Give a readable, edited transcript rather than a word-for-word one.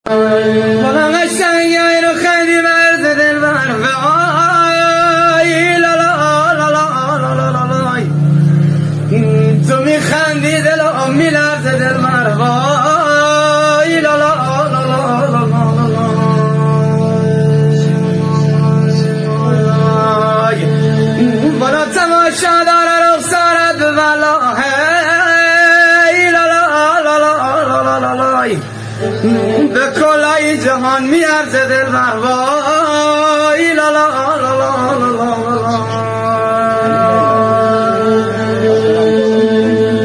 بلند قشنگ اینو خیلی مرد دلبر وای لا لا لا لا لا لا لا لا تو میخندی دلم میلرزه دلبر وای لا لا لا لا لا لا بالا تماشا داره رخسارت بلا هی لا لا لا لا لا لا لا به کلای جهان میارزه دلبر وای